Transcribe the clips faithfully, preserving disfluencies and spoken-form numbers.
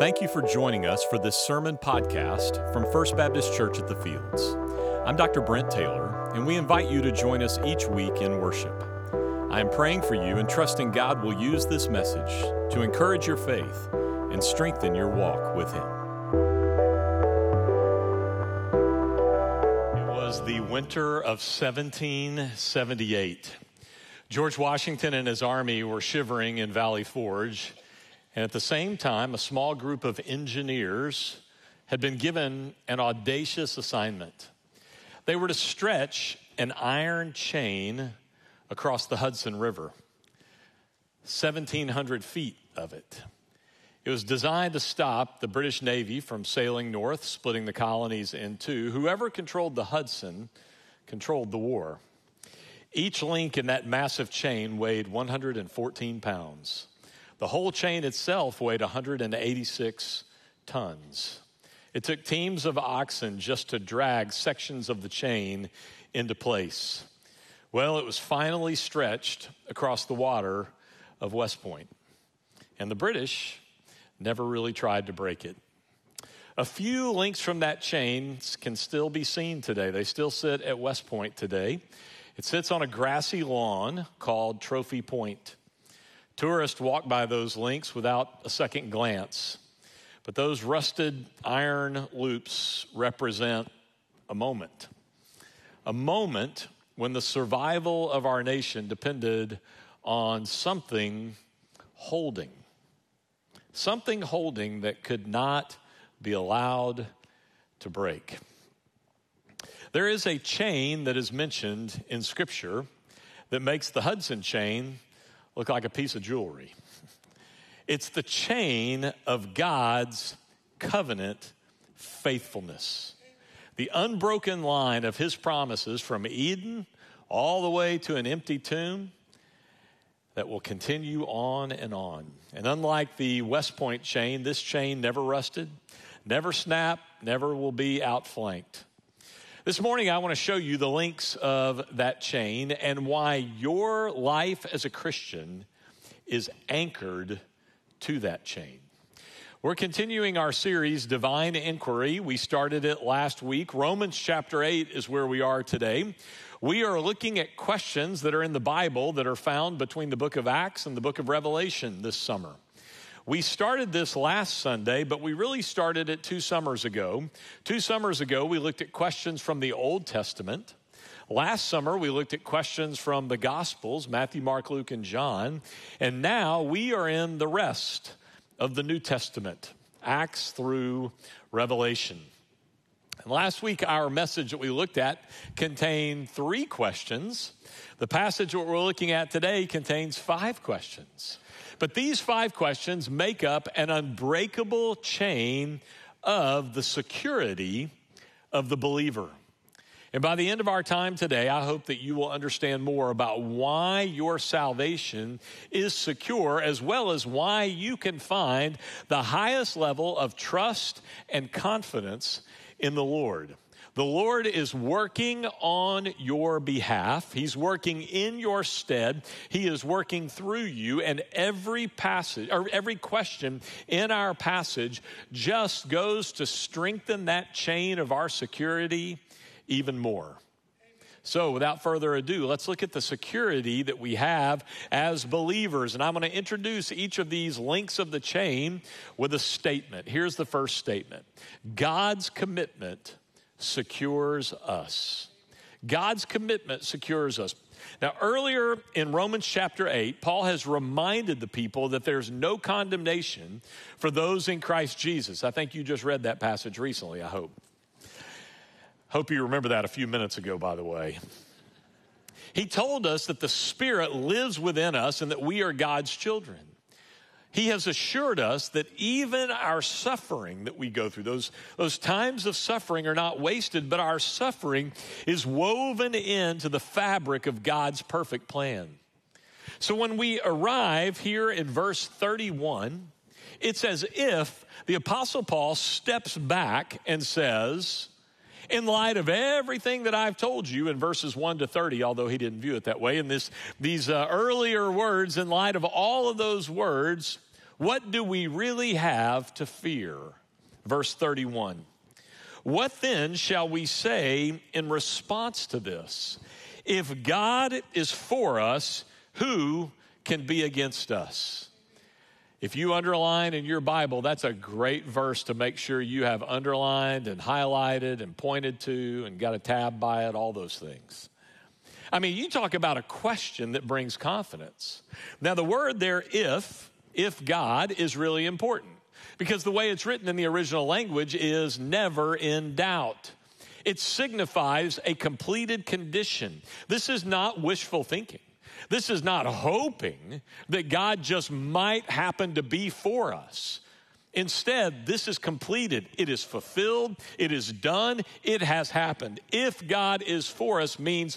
Thank you for joining us for this sermon podcast from First Baptist Church at the Fields. I'm Doctor Brent Taylor, and we invite you to join us each week in worship. I am praying for you and trusting God will use this message to encourage your faith and strengthen your walk with Him. It was the winter of seventeen seventy-eight. George Washington and his army were shivering in Valley Forge, and at the same time, a small group of engineers had been given an audacious assignment. They were to stretch an iron chain across the Hudson River, seventeen hundred feet of it. It was designed to stop the British Navy from sailing north, splitting the colonies in two. Whoever controlled the Hudson controlled the war. Each link in that massive chain weighed one hundred fourteen pounds. The whole chain itself weighed one hundred eighty-six tons. It took teams of oxen just to drag sections of the chain into place. Well, it was finally stretched across the water of West Point, and the British never really tried to break it. A few links from that chain can still be seen today. They still sit at West Point today. It sits on a grassy lawn called Trophy Point. Tourists walk by those links without a second glance, but those rusted iron loops represent a moment. A moment when the survival of our nation depended on something holding. Something holding that could not be allowed to break. There is a chain that is mentioned in Scripture that makes the Hudson chain look like a piece of jewelry. It's the chain of God's covenant faithfulness. The unbroken line of His promises from Eden all the way to an empty tomb that will continue on and on. And unlike the West Point chain, this chain never rusted, never snapped, never will be outflanked. This morning, I want to show you the links of that chain and why your life as a Christian is anchored to that chain. We're continuing our series, Divine Inquiry. We started it last week. Romans chapter eight is where we are today. We are looking at questions that are in the Bible that are found between the book of Acts and the book of Revelation this summer. We started this last Sunday, but we really started it two summers ago. Two summers ago, we looked at questions from the Old Testament. Last summer, we looked at questions from the Gospels, Matthew, Mark, Luke, and John. And now we are in the rest of the New Testament, Acts through Revelation. And last week, our message that we looked at contained three questions. The passage that we're looking at today contains five questions. But these five questions make up an unbreakable chain of the security of the believer. And by the end of our time today, I hope that you will understand more about why your salvation is secure, as well as why you can find the highest level of trust and confidence in the Lord. The Lord is working on your behalf. He's working in your stead. He is working through you, and every passage or every question in our passage just goes to strengthen that chain of our security even more. So without further ado, let's look at the security that we have as believers. And I'm going to introduce each of these links of the chain with a statement. Here's the first statement. God's commitment secures us. God's commitment secures us. Now, earlier in Romans chapter eight, Paul has reminded the people that there's no condemnation for those in Christ Jesus. I think you just read that passage recently, I hope. Hope you remember that a few minutes ago, by the way. He told us that the Spirit lives within us and that we are God's children. He has assured us that even our suffering that we go through, those, those times of suffering are not wasted, but our suffering is woven into the fabric of God's perfect plan. So when we arrive here in verse thirty-one, it's as if the Apostle Paul steps back and says, in light of everything that I've told you in verses one to thirty, although he didn't view it that way, in this, these uh, earlier words, in light of all of those words, What do we really have to fear? Verse thirty-one. What then shall we say in response to this? If God is for us, who can be against us? If you underline in your Bible, that's a great verse to make sure you have underlined and highlighted and pointed to and got a tab by it, all those things. I mean, you talk about a question that brings confidence. Now, the word there, if, if God, is really important because the way it's written in the original language is never in doubt. It signifies a completed condition. This is not wishful thinking. This is not hoping that God just might happen to be for us. Instead, this is completed. It is fulfilled. It is done. It has happened. If God is for us means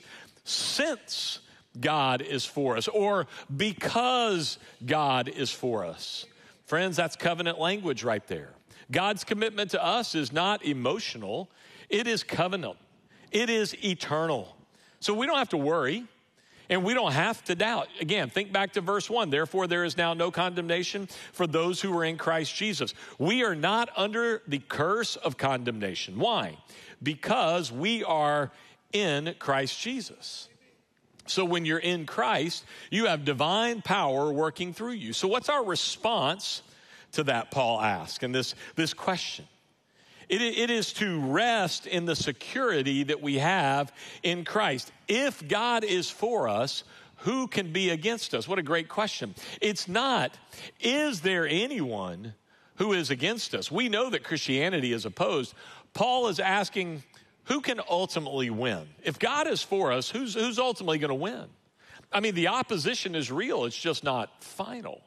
since God is for us or because God is for us. Friends, that's covenant language right there. God's commitment to us is not emotional. It is covenant. It is eternal. So we don't have to worry. And we don't have to doubt. Again, think back to verse one. Therefore, there is now no condemnation for those who are in Christ Jesus. We are not under the curse of condemnation. Why? Because we are in Christ Jesus. So when you're in Christ, you have divine power working through you. So what's our response to that, Paul asks, and this, this question? It, it is to rest in the security that we have in Christ. If God is for us, who can be against us? What a great question. It's not, is there anyone who is against us? We know that Christianity is opposed. Paul is asking, who can ultimately win? If God is for us, who's, who's ultimately going to win? I mean, the opposition is real. It's just not final.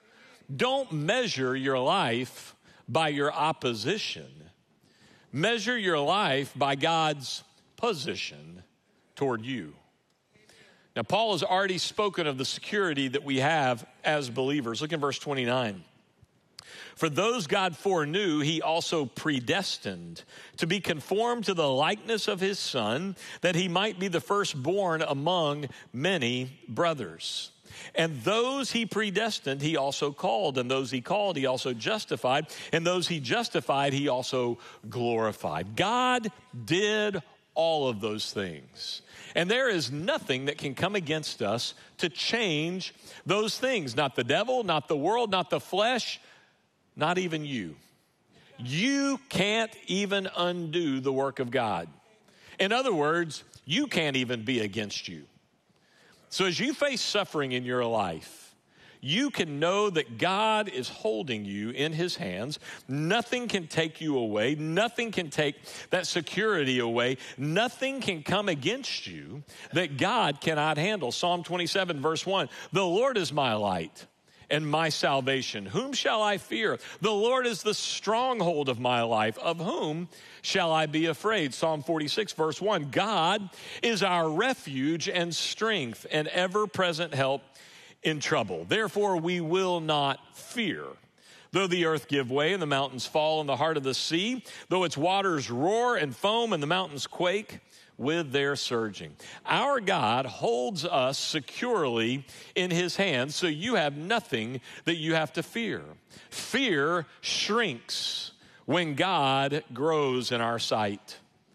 Don't measure your life by your opposition. Measure your life by God's position toward you. Now, Paul has already spoken of the security that we have as believers. Look in verse twenty-nine. For those God foreknew, he also predestined to be conformed to the likeness of his Son, that he might be the firstborn among many brothers. And those he predestined, he also called. And those he called, he also justified. And those he justified, he also glorified. God did all of those things. And there is nothing that can come against us to change those things. Not the devil, not the world, not the flesh, not even you. You can't even undo the work of God. In other words, you can't even be against you. So as you face suffering in your life, you can know that God is holding you in his hands. Nothing can take you away. Nothing can take that security away. Nothing can come against you that God cannot handle. Psalm twenty-seven, verse one, the Lord is my light and my salvation. Whom shall I fear? The Lord is the stronghold of my life. Of whom shall I be afraid? Psalm forty-six, verse one, God is our refuge and strength and ever-present help in trouble. Therefore, we will not fear. Though the earth give way and the mountains fall in the heart of the sea, though its waters roar and foam and the mountains quake with their surging. Our God holds us securely in his hands, so you have nothing that you have to fear. Fear shrinks when God grows in our sight.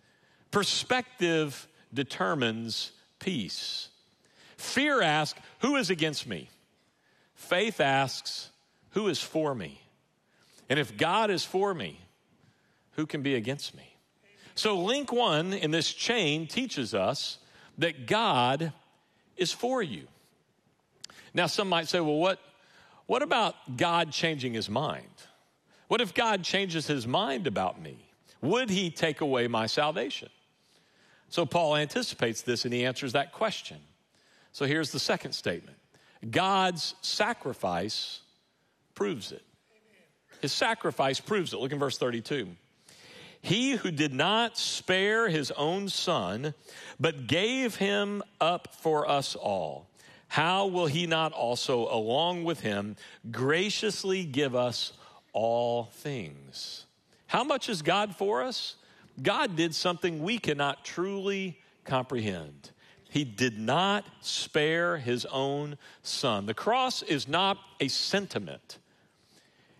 Perspective determines peace. Fear asks, who is against me? Faith asks, who is for me? And if God is for me, who can be against me? So link one in this chain teaches us that God is for you. Now, some might say, well, what, what about God changing his mind? What if God changes his mind about me? Would he take away my salvation? So Paul anticipates this and he answers that question. So here's the second statement. God's sacrifice proves it. His sacrifice proves it. Look in verse thirty-two. He who did not spare his own son, but gave him up for us all, how will he not also, along with him, graciously give us all things? How much is God for us? God did something we cannot truly comprehend. He did not spare his own son. The cross is not a sentiment.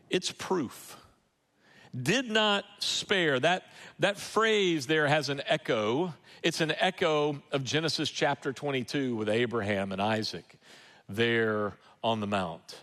it's proof. Did not spare. That, that phrase there has an echo. It's an echo of Genesis chapter twenty-two with Abraham and Isaac there on the mount.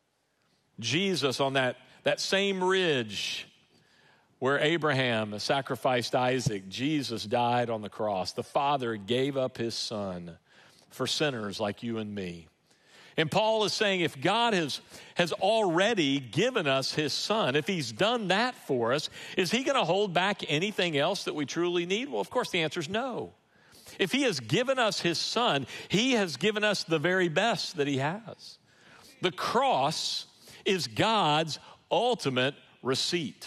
Jesus on that, that same ridge where Abraham sacrificed Isaac, Jesus died on the cross. The Father gave up his Son for sinners like you and me. And Paul is saying if God has, has already given us his Son, if he's done that for us, is he going to hold back anything else that we truly need? Well, of course, the answer is no. If he has given us his Son, he has given us the very best that he has. The cross is God's ultimate receipt.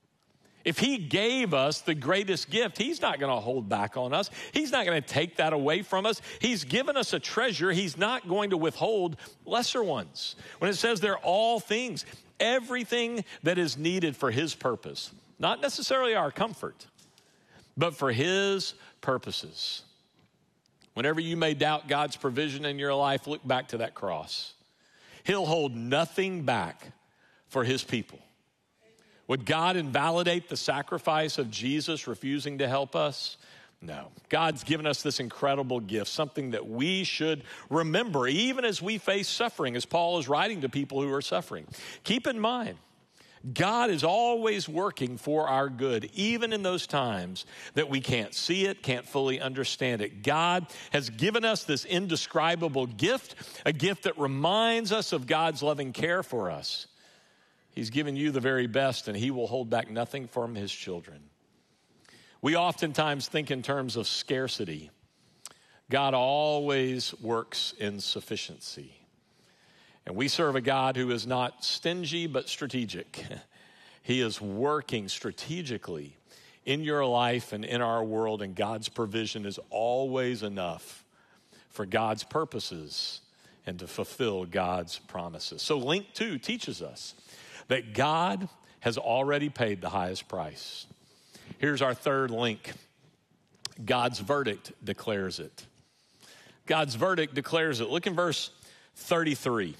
If he gave us the greatest gift, he's not going to hold back on us. He's not going to take that away from us. He's given us a treasure. He's not going to withhold lesser ones. When it says they're all things, everything that is needed for his purpose, not necessarily our comfort, but for his purposes. Whenever you may doubt God's provision in your life, look back to that cross. He'll hold nothing back for his people. Would God invalidate the sacrifice of Jesus refusing to help us? No. God's given us this incredible gift, something that we should remember, even as we face suffering, as Paul is writing to people who are suffering. Keep in mind, God is always working for our good, even in those times that we can't see it, can't fully understand it. God has given us this indescribable gift, a gift that reminds us of God's loving care for us. He's given you the very best, and he will hold back nothing from his children. We oftentimes think in terms of scarcity. God always works in sufficiency. And we serve a God who is not stingy, but strategic. He is working strategically in your life and in our world, and God's provision is always enough for God's purposes and to fulfill God's promises. So link two teaches us that God has already paid the highest price. Here's our third link. God's verdict declares it. God's verdict declares it. Look in verse thirty-three.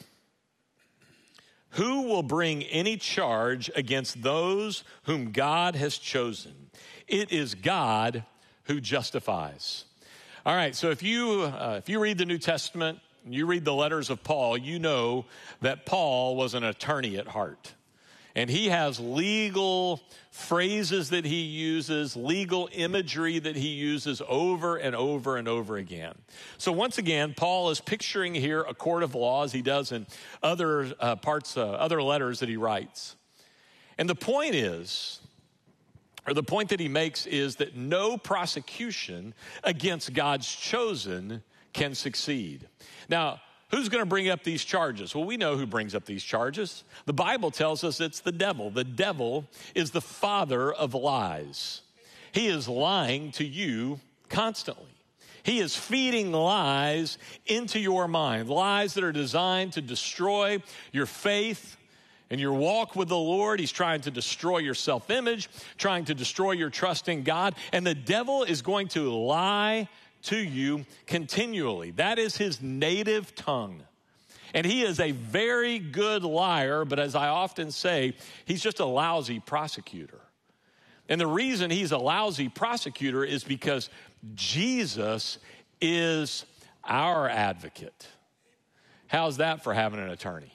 Who will bring any charge against those whom God has chosen? It is God who justifies. All right, so if you, uh, if you read the New Testament, you read the letters of Paul, you know that Paul was an attorney at heart. And he has legal phrases that he uses, legal imagery that he uses over and over and over again. So once again, Paul is picturing here a court of law as he does in other uh, parts, uh, other letters that he writes. And the point is, or the point that he makes is that no prosecution against God's chosen can succeed. Now, who's going to bring up these charges? Well, we know who brings up these charges. The Bible tells us it's the devil. The devil is the father of lies. He is lying to you constantly. He is feeding lies into your mind, lies that are designed to destroy your faith and your walk with the Lord. He's trying to destroy your self-image, trying to destroy your trust in God. And the devil is going to lie to you continually. That is his native tongue. And he is a very good liar, but as I often say, he's just a lousy prosecutor. And the reason he's a lousy prosecutor is because Jesus is our advocate. How's that for having an attorney?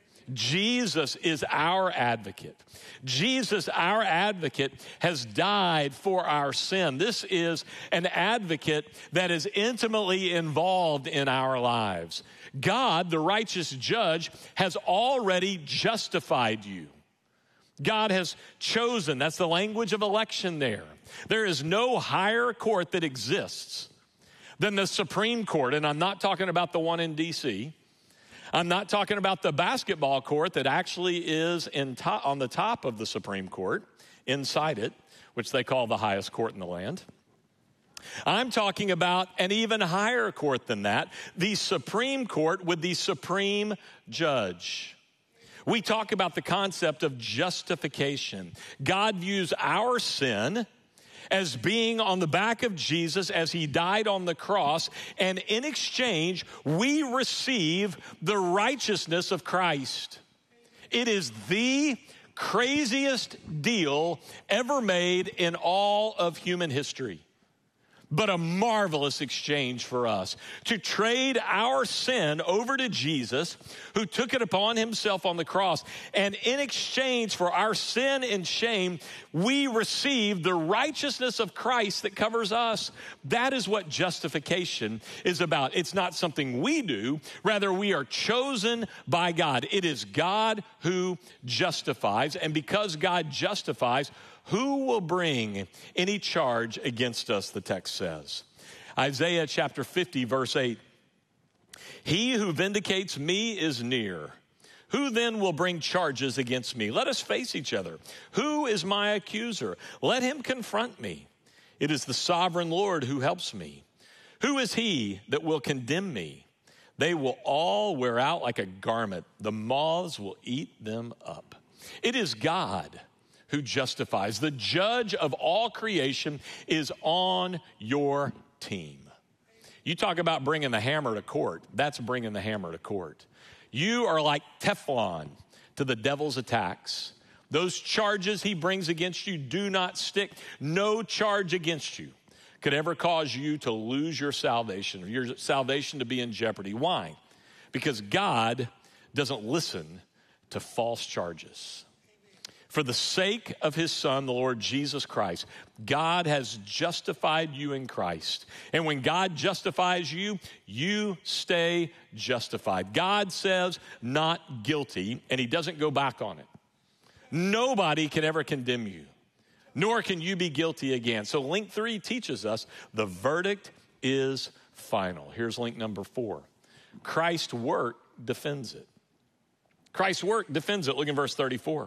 Jesus is our advocate. Jesus, our advocate, has died for our sin. This is an advocate that is intimately involved in our lives. God, the righteous judge, has already justified you. God has chosen. That's the language of election there. There is no higher court that exists than the Supreme Court, and I'm not talking about the one in D C I'm not talking about the basketball court that actually is in top, on the top of the Supreme Court, inside it, which they call the highest court in the land. I'm talking about an even higher court than that, the Supreme Court with the supreme judge. We talk about the concept of justification. God views our sin as being on the back of Jesus as he died on the cross, and in exchange, we receive the righteousness of Christ. It is the craziest deal ever made in all of human history. But a marvelous exchange for us to trade our sin over to Jesus, who took it upon himself on the cross. And in exchange for our sin and shame, we receive the righteousness of Christ that covers us. That is what justification is about. It's not something we do. Rather, we are chosen by God. It is God who justifies. And because God justifies, who will bring any charge against us, the text says. Isaiah chapter fifty, verse eight. He who vindicates me is near. Who then will bring charges against me? Let us face each other. Who is my accuser? Let him confront me. It is the sovereign Lord who helps me. Who is he that will condemn me? They will all wear out like a garment. The moths will eat them up. It is God who justifies. The judge of all creation is on your team. You talk about bringing the hammer to court. That's bringing the hammer to court. You are like Teflon to the devil's attacks. Those charges he brings against you do not stick. No charge against you could ever cause you to lose your salvation, your salvation to be in jeopardy. Why? Because God doesn't listen to false charges. For the sake of his son, the Lord Jesus Christ, God has justified you in Christ. And when God justifies you, you stay justified. God says not guilty, and he doesn't go back on it. Nobody can ever condemn you, nor can you be guilty again. So link three teaches us the verdict is final. Here's link number four. Christ's work defends it. Christ's work defends it. Look in verse thirty-four.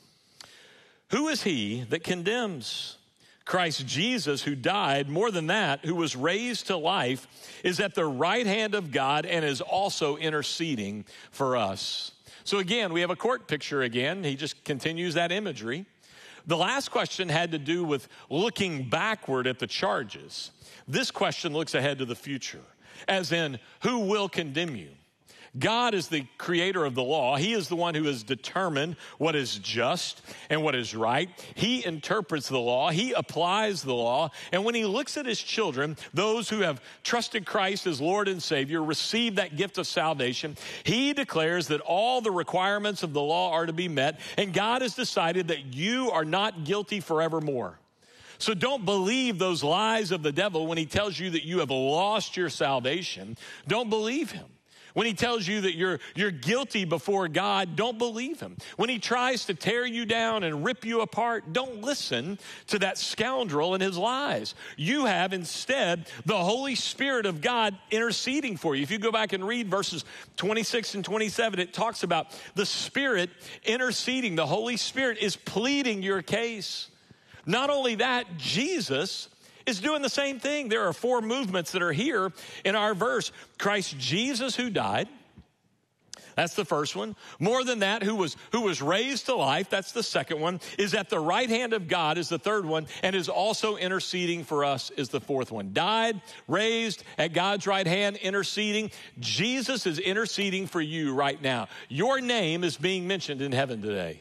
Who is he that condemns? Christ Jesus, who died, more than that, who was raised to life, is at the right hand of God and is also interceding for us. So again, we have a court picture again. He just continues that imagery. The last question had to do with looking backward at the charges. This question looks ahead to the future, as in, who will condemn you? God is the creator of the law. He is the one who has determined what is just and what is right. He interprets the law. He applies the law. And when he looks at his children, those who have trusted Christ as Lord and Savior, receive that gift of salvation, he declares that all the requirements of the law are to be met. And God has decided that you are not guilty forevermore. So don't believe those lies of the devil when he tells you that you have lost your salvation. Don't believe him. When he tells you that you're, you're guilty before God, don't believe him. When he tries to tear you down and rip you apart, don't listen to that scoundrel and his lies. You have instead the Holy Spirit of God interceding for you. If you go back and read verses twenty-six and twenty-seven, it talks about the Spirit interceding. The Holy Spirit is pleading your case. Not only that, Jesus is doing the same thing. There are four movements that are here in our verse. Christ Jesus who died, that's the first one. More than that, who was who was raised to life, that's the second one. Is at the right hand of God is the third one, and is also interceding for us is the fourth one. Died, raised, at God's right hand, interceding. Jesus is interceding for you right now. Your name is being mentioned in heaven today.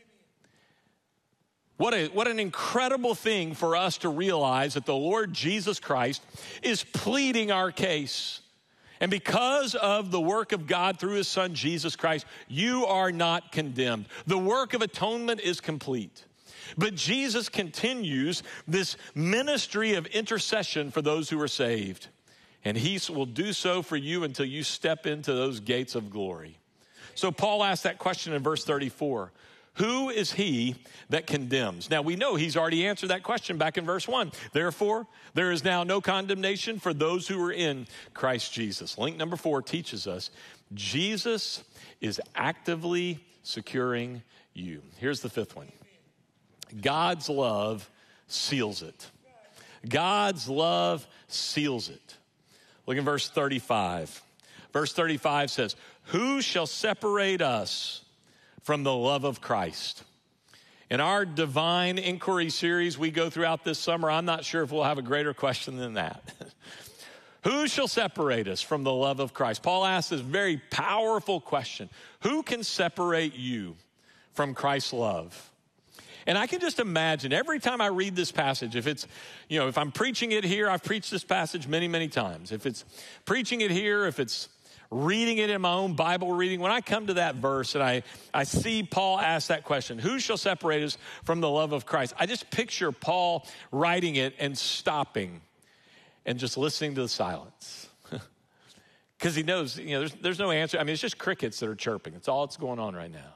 What, a, what an incredible thing for us to realize that the Lord Jesus Christ is pleading our case. And because of the work of God through his son, Jesus Christ, you are not condemned. The work of atonement is complete. But Jesus continues this ministry of intercession for those who are saved. And he will do so for you until you step into those gates of glory. So Paul asked that question in verse thirty-four. Who is he that condemns? Now, we know he's already answered that question back in verse one. Therefore, there is now no condemnation for those who are in Christ Jesus. Link number four teaches us Jesus is actively securing you. Here's the fifth one. God's love seals it. God's love seals it. Look in verse thirty-five. Verse thirty-five says, who shall separate us from the love of Christ? In our Divine Inquiry series we go throughout this summer, I'm not sure if we'll have a greater question than that. Who shall separate us from the love of Christ? Paul asks this very powerful question. Who can separate you from Christ's love. And I can just imagine every time I read this passage, if it's, you know, if I'm preaching it here, I've preached this passage many, many times. If it's preaching it here, if it's reading it in my own Bible reading, when I come to that verse and I, I see Paul ask that question, who shall separate us from the love of Christ? I just picture Paul writing it and stopping and just listening to the silence. Because he knows, you know, there's, there's no answer. I mean, it's just crickets that are chirping. It's all that's going on right now.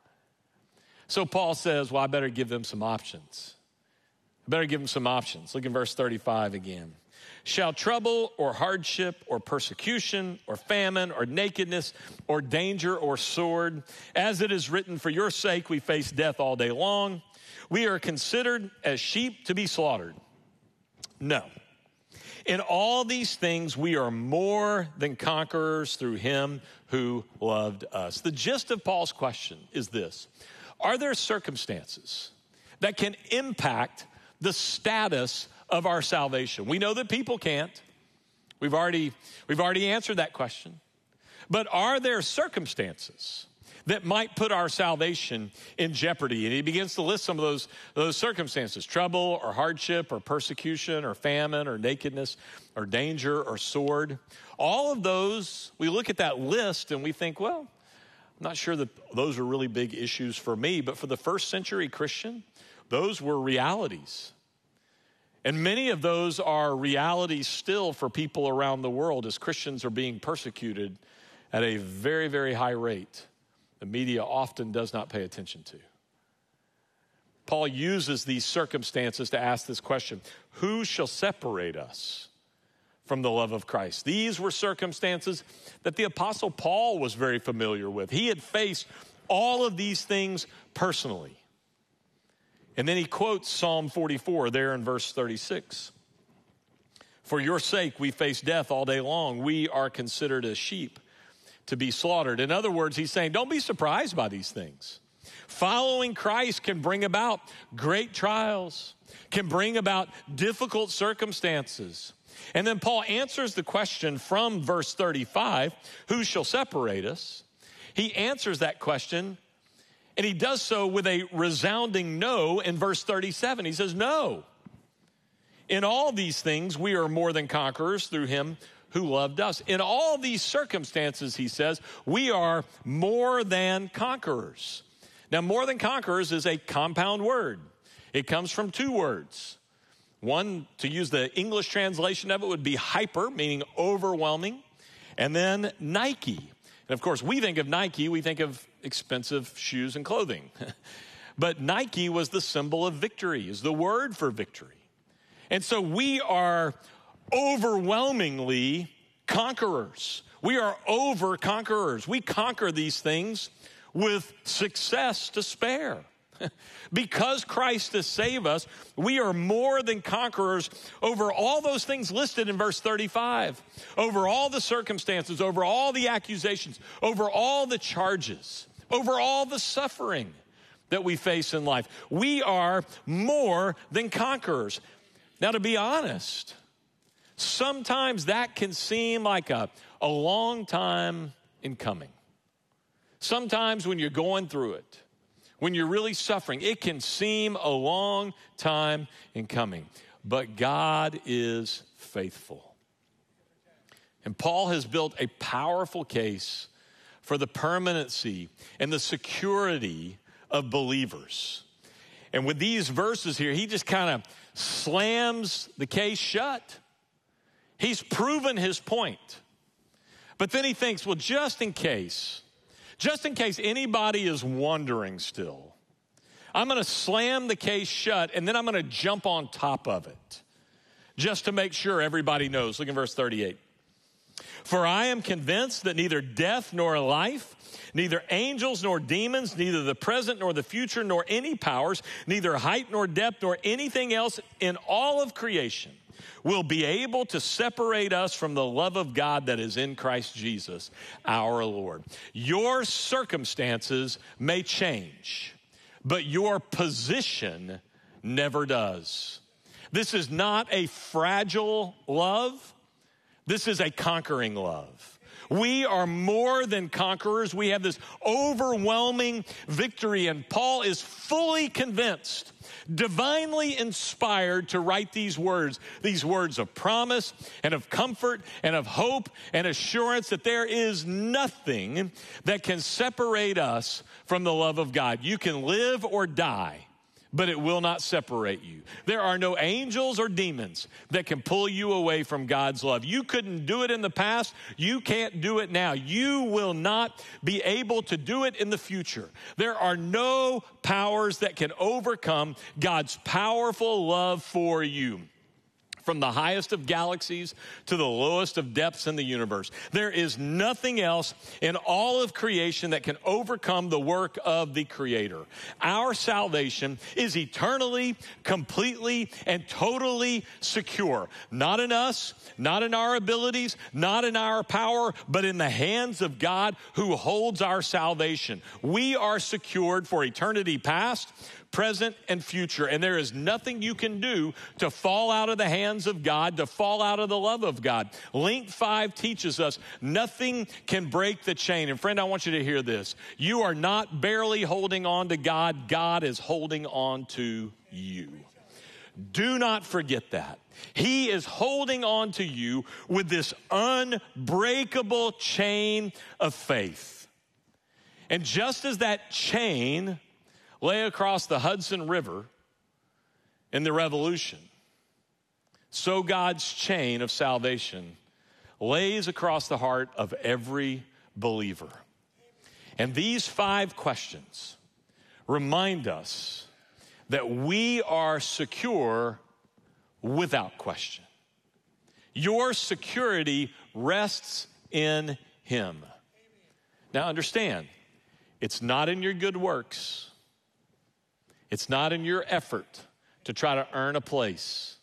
So Paul says, well, I better give them some options. I better give them some options. Look in verse thirty-five again. Shall trouble or hardship or persecution or famine or nakedness or danger or sword, as it is written, for your sake we face death all day long. We are considered as sheep to be slaughtered. No. In all these things, we are more than conquerors through him who loved us. The gist of Paul's question is this. Are there circumstances that can impact the status of our salvation? We know that people can't. We've already, we've already answered that question. But are there circumstances that might put our salvation in jeopardy? And he begins to list some of those, those circumstances: trouble or hardship or persecution or famine or nakedness or danger or sword. All of those, we look at that list and we think, well, I'm not sure that those are really big issues for me, but for the first century Christian, those were realities. And many of those are realities still for people around the world as Christians are being persecuted at a very, very high rate. The media often does not pay attention to. Paul uses these circumstances to ask this question: who shall separate us from the love of Christ? These were circumstances that the Apostle Paul was very familiar with. He had faced all of these things personally. And then he quotes Psalm forty-four there in verse thirty-six. For your sake we face death all day long. We are considered as sheep to be slaughtered. In other words, he's saying, don't be surprised by these things. Following Christ can bring about great trials, can bring about difficult circumstances. And then Paul answers the question from verse thirty-five, who shall separate us? He answers that question, and he does so with a resounding no in verse thirty-seven. He says, no. In all these things, we are more than conquerors through him who loved us. In all these circumstances, he says, we are more than conquerors. Now, more than conquerors is a compound word. It comes from two words. One, to use the English translation of it, would be hyper, meaning overwhelming, and then Nike. And of course, we think of Nike, we think of expensive shoes and clothing. But Nike was the symbol of victory, is the word for victory. And so we are overwhelmingly conquerors. We are over conquerors. We conquer these things with success to spare. Because Christ has saved us, we are more than conquerors over all those things listed in verse thirty-five, over all the circumstances, over all the accusations, over all the charges, over all the suffering that we face in life. We are more than conquerors. Now, to be honest, sometimes that can seem like a, a long time in coming. Sometimes when you're going through it, when you're really suffering, it can seem a long time in coming. But God is faithful. And Paul has built a powerful case for the permanency and the security of believers. And with these verses here, he just kind of slams the case shut. He's proven his point. But then he thinks, well, just in case, just in case anybody is wondering still, I'm going to slam the case shut, and then I'm going to jump on top of it just to make sure everybody knows. Look in verse thirty-eight. For I am convinced that neither death nor life, neither angels nor demons, neither the present nor the future, nor any powers, neither height nor depth, nor anything else in all of creation will be able to separate us from the love of God that is in Christ Jesus, our Lord. Your circumstances may change, but your position never does. This is not a fragile love. This is a conquering love. We are more than conquerors. We have this overwhelming victory, and Paul is fully convinced, divinely inspired to write these words, these words of promise and of comfort and of hope and assurance that there is nothing that can separate us from the love of God. You can live or die, but it will not separate you. There are no angels or demons that can pull you away from God's love. You couldn't do it in the past. You can't do it now. You will not be able to do it in the future. There are no powers that can overcome God's powerful love for you. From the highest of galaxies to the lowest of depths in the universe, there is nothing else in all of creation that can overcome the work of the Creator. Our salvation is eternally, completely, and totally secure. Not in us, not in our abilities, not in our power, but in the hands of God who holds our salvation. We are secured for eternity past, present, and future. And there is nothing you can do to fall out of the hands of God, to fall out of the love of God. Link five teaches us nothing can break the chain. And friend, I want you to hear this. You are not barely holding on to God. God is holding on to you. Do not forget that. He is holding on to you with this unbreakable chain of faith. And just as that chain lay across the Hudson River in the Revolution, so God's chain of salvation lays across the heart of every believer. And these five questions remind us that we are secure without question. Your security rests in Him. Now understand, it's not in your good works. It's not in your effort to try to earn a place.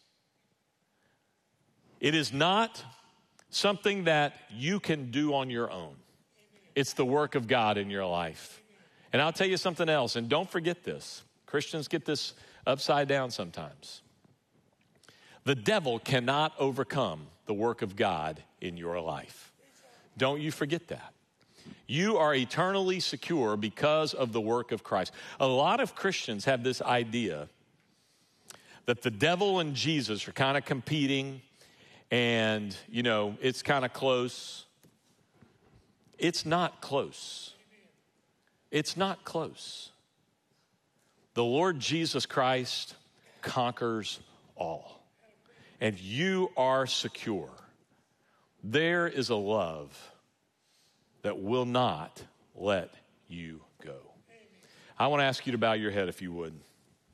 It is not something that you can do on your own. It's the work of God in your life. And I'll tell you something else, and don't forget this. Christians get this upside down sometimes. The devil cannot overcome the work of God in your life. Don't you forget that. You are eternally secure because of the work of Christ. A lot of Christians have this idea that the devil and Jesus are kind of competing and, you know, it's kind of close. It's not close. It's not close. The Lord Jesus Christ conquers all. And you are secure. There is a love that will not let you go. I want to ask you to bow your head if you would.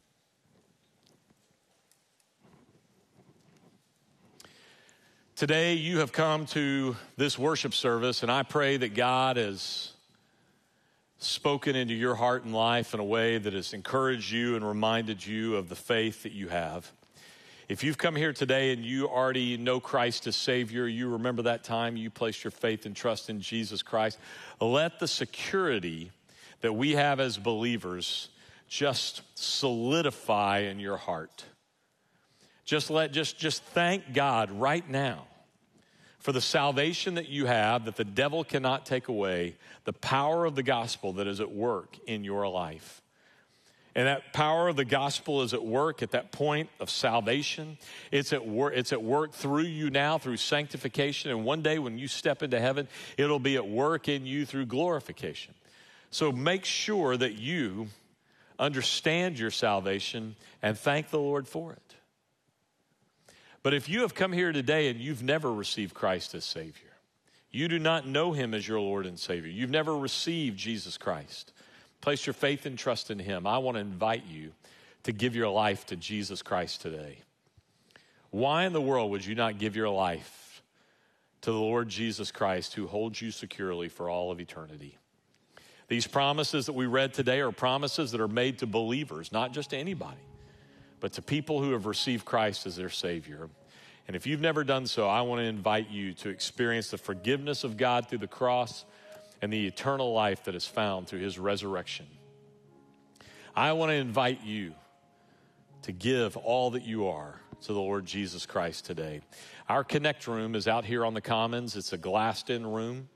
Today you have come to this worship service, and I pray that God has spoken into your heart and life in a way that has encouraged you and reminded you of the faith that you have. If you've come here today and you already know Christ as Savior, you remember that time you placed your faith and trust in Jesus Christ, let the security that we have as believers just solidify in your heart. Just let, just, just thank God right now for the salvation that you have, that the devil cannot take away, the power of the gospel that is at work in your life. And that power of the gospel is at work at that point of salvation. It's at work, it's at work through you now through sanctification. And one day when you step into heaven, it'll be at work in you through glorification. So make sure that you understand your salvation and thank the Lord for it. But if you have come here today and you've never received Christ as Savior, you do not know Him as your Lord and Savior, you've never received Jesus Christ, place your faith and trust in Him, I want to invite you to give your life to Jesus Christ today. Why in the world would you not give your life to the Lord Jesus Christ who holds you securely for all of eternity? These promises that we read today are promises that are made to believers, not just to anybody, but to people who have received Christ as their Savior. And if you've never done so, I want to invite you to experience the forgiveness of God through the cross and the eternal life that is found through His resurrection. I want to invite you to give all that you are to the Lord Jesus Christ today. Our Connect room is out here on the Commons. It's a glassed-in room.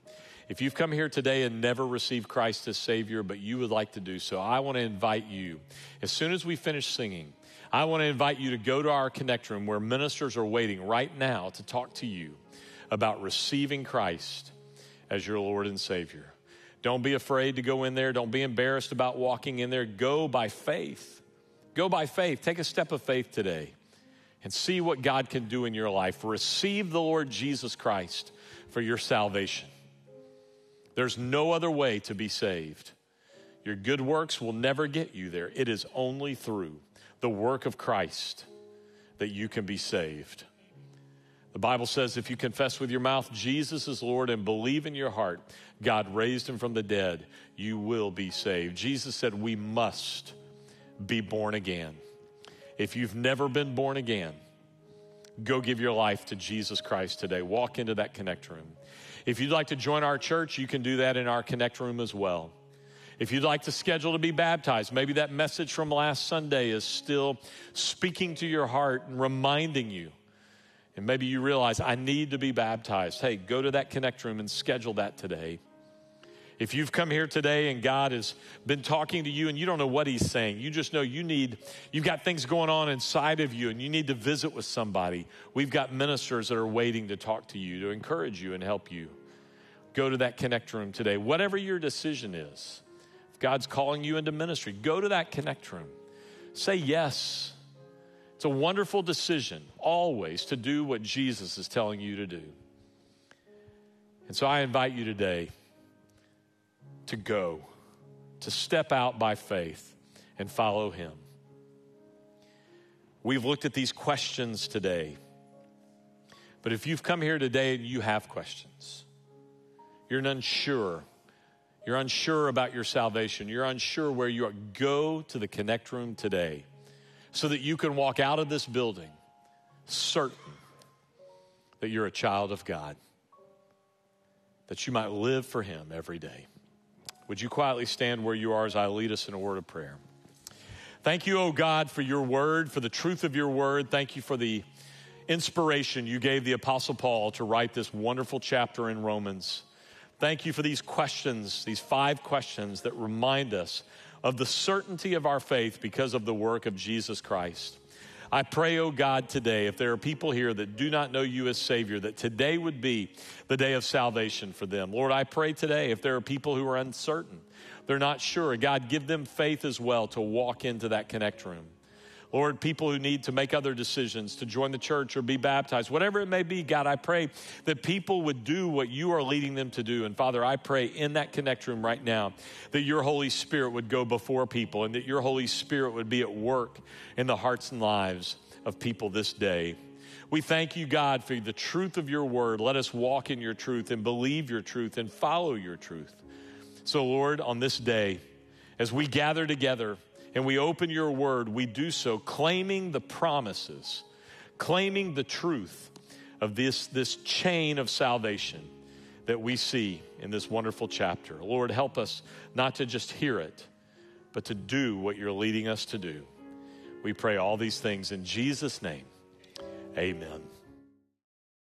If you've come here today and never received Christ as Savior, but you would like to do so, I want to invite you, as soon as we finish singing, I want to invite you to go to our Connect Room where ministers are waiting right now to talk to you about receiving Christ as your Lord and Savior. Don't be afraid to go in there. Don't be embarrassed about walking in there. Go by faith. Go by faith. Take a step of faith today and see what God can do in your life. Receive the Lord Jesus Christ for your salvation. There's no other way to be saved. Your good works will never get you there. It is only through the work of Christ that you can be saved. The Bible says if you confess with your mouth Jesus is Lord and believe in your heart God raised him from the dead, you will be saved. Jesus said we must be born again. If you've never been born again, go give your life to Jesus Christ today. Walk into that Connect Room. If you'd like to join our church, you can do that in our Connect Room as well. If you'd like to schedule to be baptized, maybe that message from last Sunday is still speaking to your heart and reminding you. And maybe you realize, I need to be baptized. Hey, go to that Connect Room and schedule that today. If you've come here today and God has been talking to you and you don't know what he's saying, you just know you need, you've got things going on inside of you and you need to visit with somebody. We've got ministers that are waiting to talk to you, to encourage you and help you. Go to that Connect Room today. Whatever your decision is, if God's calling you into ministry, go to that Connect Room. Say yes. It's a wonderful decision always to do what Jesus is telling you to do. And so I invite you today to go, to step out by faith and follow him. We've looked at these questions today. But if you've come here today and you have questions, you're unsure, you're unsure about your salvation, you're unsure where you are, go to the Connect Room today so that you can walk out of this building certain that you're a child of God, that you might live for him every day. Would you quietly stand where you are as I lead us in a word of prayer? Thank you, oh God, for your word, for the truth of your word. Thank you for the inspiration you gave the Apostle Paul to write this wonderful chapter in Romans. Thank you for these questions, these five questions that remind us of the certainty of our faith because of the work of Jesus Christ. I pray, oh God, today, if there are people here that do not know you as Savior, that today would be the day of salvation for them. Lord, I pray today, if there are people who are uncertain, they're not sure, God, give them faith as well to walk into that Connect Room. Lord, people who need to make other decisions, to join the church or be baptized, whatever it may be, God, I pray that people would do what you are leading them to do. And Father, I pray in that Connect Room right now that your Holy Spirit would go before people and that your Holy Spirit would be at work in the hearts and lives of people this day. We thank you, God, for the truth of your word. Let us walk in your truth and believe your truth and follow your truth. So, Lord, on this day, as we gather together, and we open your word, we do so claiming the promises, claiming the truth of this, this chain of salvation that we see in this wonderful chapter. Lord, help us not to just hear it, but to do what you're leading us to do. We pray all these things in Jesus' name. Amen.